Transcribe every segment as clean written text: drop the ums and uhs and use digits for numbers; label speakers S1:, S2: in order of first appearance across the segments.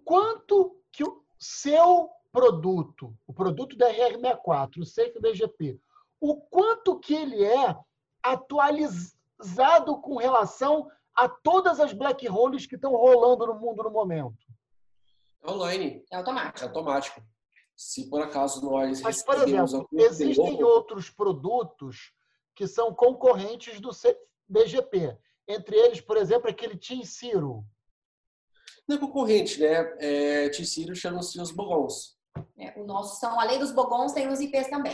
S1: quanto que o seu produto, o produto da RR64, o SafeBGP, o quanto que ele é atualizado com relação a todas as black holes que estão rolando no mundo no momento?
S2: É online.
S3: É automático.
S2: É automático. Se por acaso nós
S1: Mas, por
S2: recebemos
S1: exemplo,
S2: algum
S1: existem
S2: novo,
S1: outros produtos que são concorrentes do BGP. Entre eles, por exemplo, aquele Team Zero.
S2: não é concorrente, né? T-Ciro chama-se os bogons.
S3: O nosso são, além dos bogons, tem os IPs também.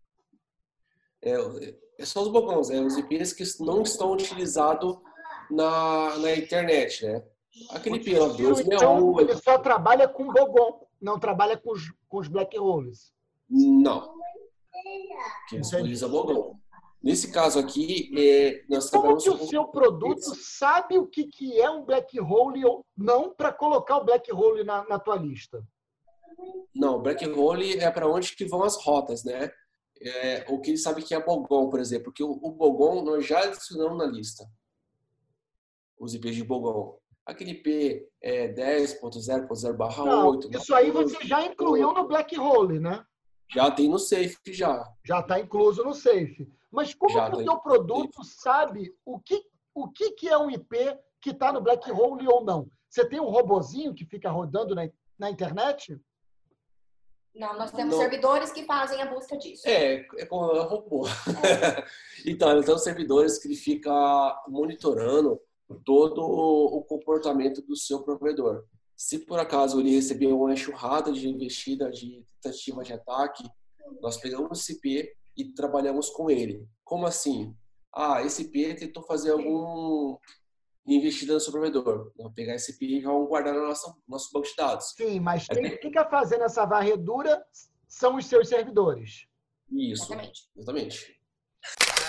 S2: São os bogons, os IPs que não estão utilizados na internet, né? Aquele IP
S1: O Team Zero, então, ele
S2: 268,
S1: só trabalha com bogon, não trabalha com os black holes.
S2: não, que eles
S1: Entendi.
S2: utilizam bogon. Nesse caso aqui, nós
S1: Como
S2: trabalhamos
S1: que o seu produto sabe o que é um black hole ou não para colocar o black hole na tua lista?
S2: Não, black hole é para onde que vão as rotas, né? O que ele sabe que é bogon, por exemplo, porque o bogon nós já adicionamos na lista. Os IPs de bogon. Aquele IP 10.0.0/8.
S1: Não, isso aí você já incluiu no black hole, né?
S2: Já tem no safe, já.
S1: Já está incluso no safe. Mas como
S2: Já
S1: que o
S2: tá
S1: teu produto sabe o que é um IP que está no black hole ou não? Você tem um robozinho que fica rodando na internet?
S3: Não, nós temos servidores que fazem a busca disso.
S2: Com robô. Então, são servidores que ele fica monitorando todo o comportamento do seu provedor. Se por acaso ele receber uma enxurrada de investida, de tentativa de ataque, nós pegamos esse IP e trabalhamos com ele. Como assim? Esse IP tentou fazer alguma investida no seu provedor. Vamos pegar esse IP e vamos guardar no nosso banco de dados.
S1: Sim, mas quem fica fazendo essa varredura são os seus servidores.
S2: Isso,
S3: Exatamente.
S2: exatamente.